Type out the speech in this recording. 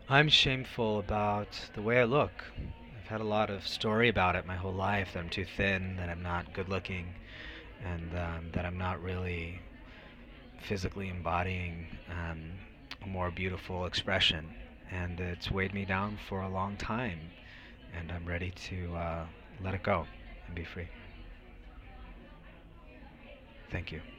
I'm shameful about the way I look. I've had a lot of story about it my whole life that I'm too thin, that I'm not good looking, and that I'm not really physically embodying a more beautiful expression. And it's weighed me down for a long time, and I'm ready to let it go and be free. Thank you.